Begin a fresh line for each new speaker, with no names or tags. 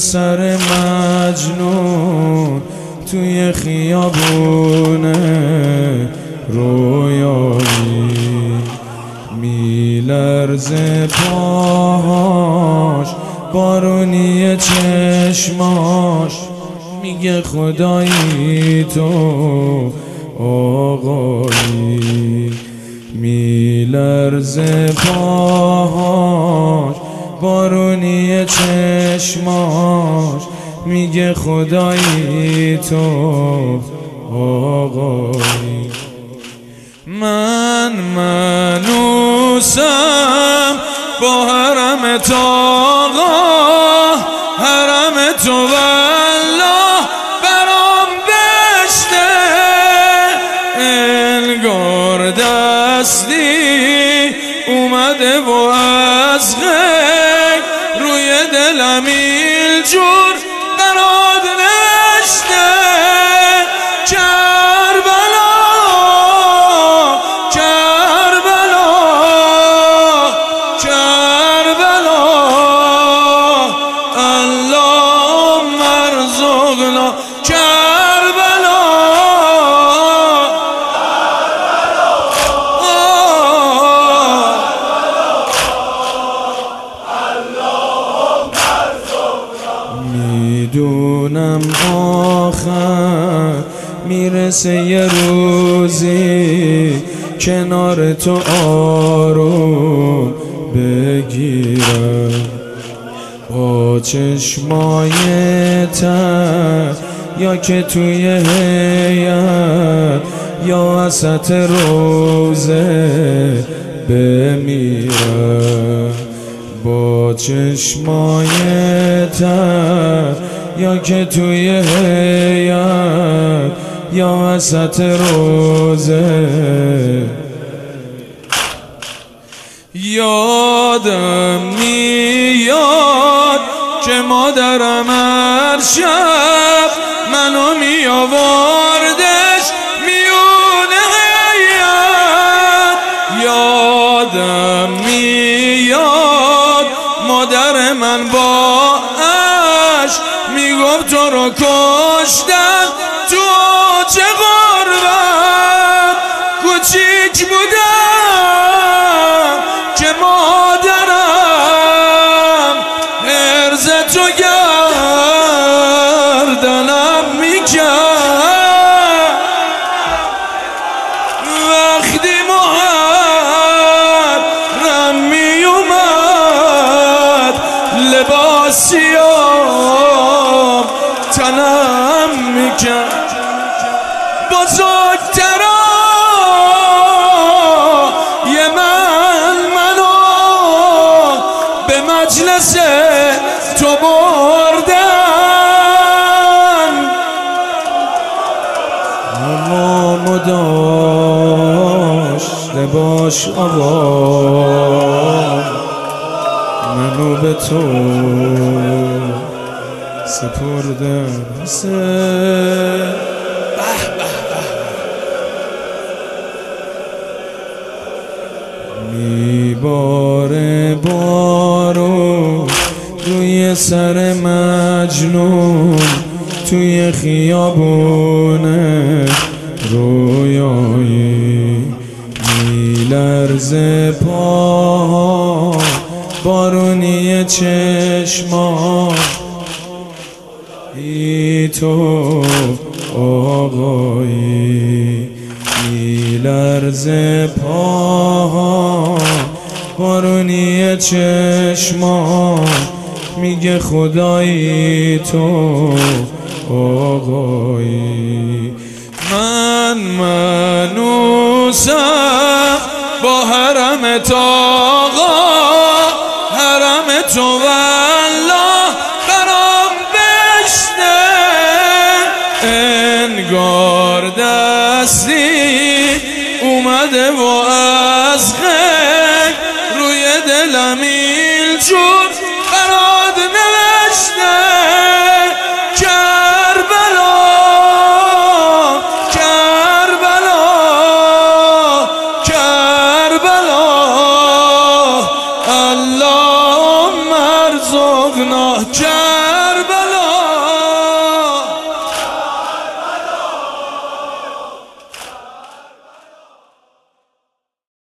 سر مجنون توی خیابونه رویایی، میلرزه پاهاش، بارونی چشماش، میگه خدایی تو آقایی. میلرزه پاهاش، بارونی چشماش، میگه خدایی تو آقایی. من منوسم با حرم تو آقا، حرم تو والله برام بشته، انگار دستی اومده و از غیب روی دلم اینجور قرار نشته. کربلا کربلا کربلا اللهم ارزقنا کربلا. میدونم آخر میرسه یه روزی کنار تو آروم بگیرم، با چشمای تر یا که توی هیئت یا وسط روزه بمیرم، با چشمای تر یا که توی هیئت یا وسط روزه. یادم میاد که مادرم هر شب منو میآوردش میونه هیئت. یادم میاد مادر من با عشق میگفت تو رو کشتن تو چه غربت. کوچیک بودم که مادرم عرض تو گردنم میکرد. وقتی محرم میومد لباسیام تنم میکرد. بزرگترای منو به مجلس تو بردن، اما داشته باش آقا منو به تو سپردن. میباره بارون روی سر مجنون توی خیابونه رویایی، میلرزه پا، بارونی چشما، ای تو آقایی. میلرزه پا، بارونی چشما، میگه خدایی تو آقایی. من منوسم با حرم تو آقا، حرم تو والله برام بشته، انگار دستی اومده و از غیب روی دلم اینجور